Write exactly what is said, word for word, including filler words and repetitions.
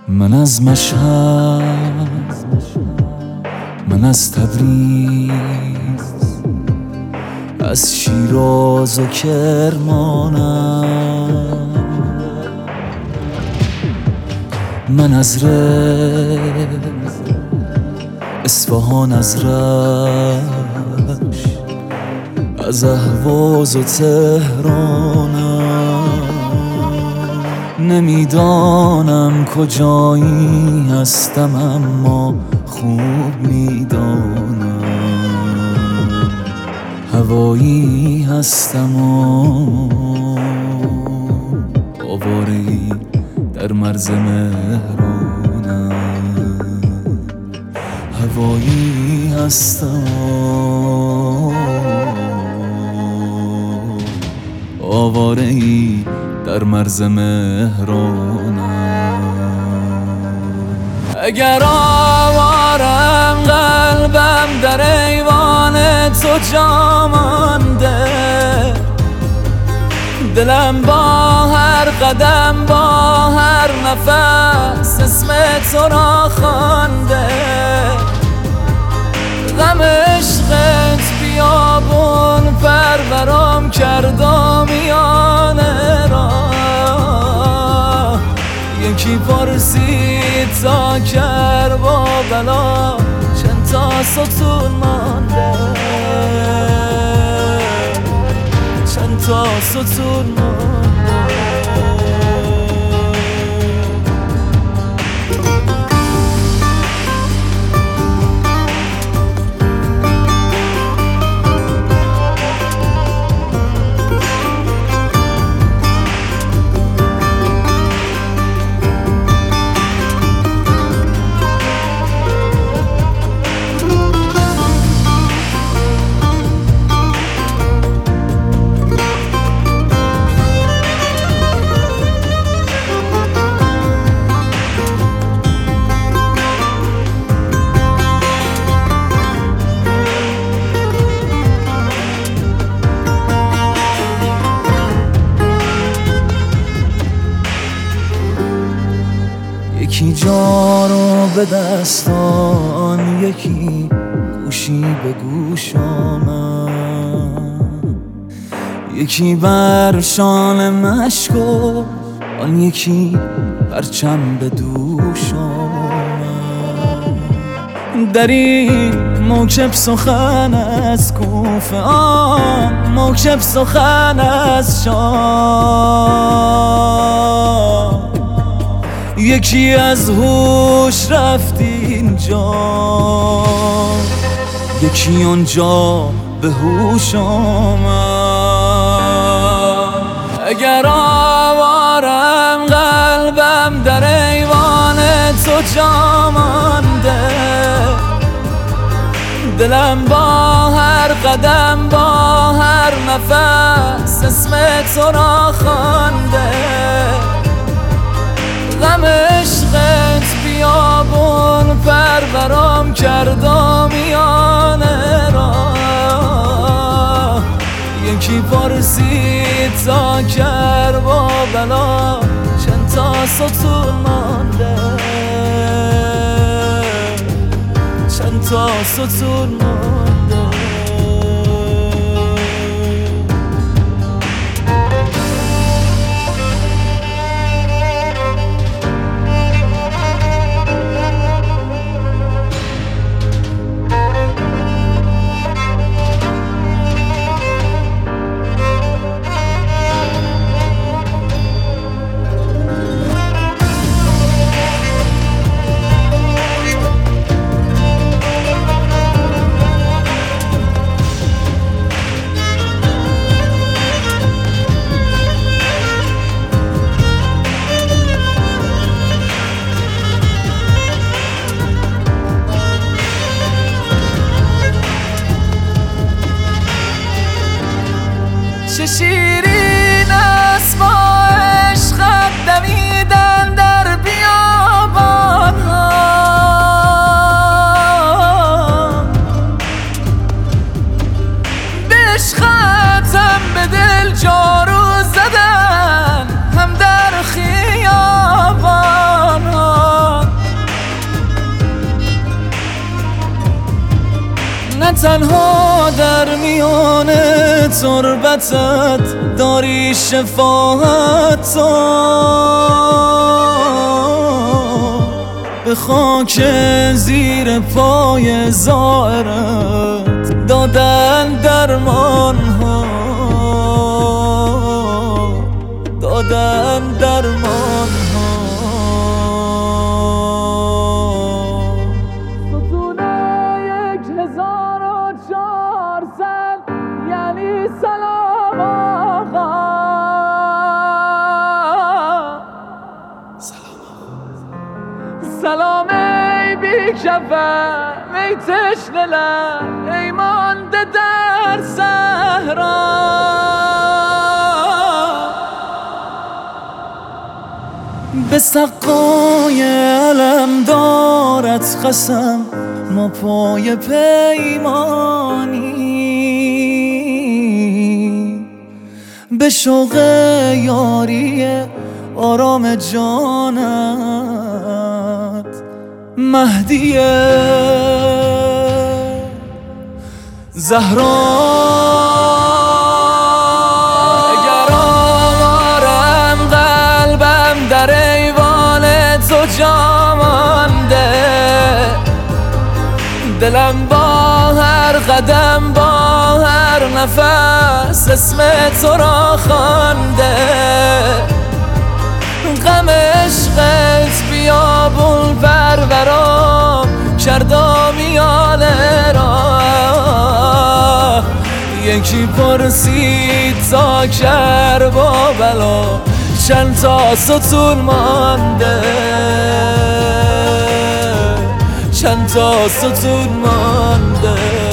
من از مشهد، من از تبریز، از شیراز و کرمانم، من از ره اصفهان، از رشت، از اهواز و تهرانم. نمیدانم کجایی هستم اما خوب میدانم هوایی هستم و آواره‌ای در مرز مهرانم. هوایی هستم و آواره‌ای در مرز مهرانم. اگر آوارم قلبم در ایوان تو جا مانده، دلم با هر قدم با هر نفس اسم تو را خوانده. غم عشقت بیابون پرورم کرد و میانه را. یکی پرسید تا کرب و بلا چند تا ستون مانده، چند تا ستون مانده. یکی جا رو به دستان، یکی گوشی به گوش آمد، یکی بر شانه مشک و آن یکی پرچم به دوش آمد. در این موکب سخن از کوفه، آن موکب سخن از شام. یکی از هوش رفت اینجا، یکی آنجا به هوش آمد. اگر آوارم قلبم در ایوان تو جا مانده، دلم با هر قدم با هر نفس اسم تو را خوانده. غم عشقت بیابون پرورم کرد و میانه را. یکی پرسید تا کرب و بلا چند تا ستون مانده، چند تا ستون مانده. تنها در میان تربتت داری شفاعت تو، به خاک زیر پای زائرت دادن درمان ها، دادن درمان ها. ستونه یک هزار و چهارصد یعنی سلام آقا، سلام ای بی کفن ای تشنه لب ای مانده در صحرا، به سقای علم دارد قسم ما پای پیمانی، به شوق یاری آرام جانت مهدیه زهرا. اگر آوارم قلبم در ایوان تو جا مانده، دلم با هر قدم با هر نفس اسم تو را خوانده، غم عشقت بیابون پرورام کردا میانه را، یکی پرسید تا کربلا چند تا ستون مانده، چند تا ستون مانده.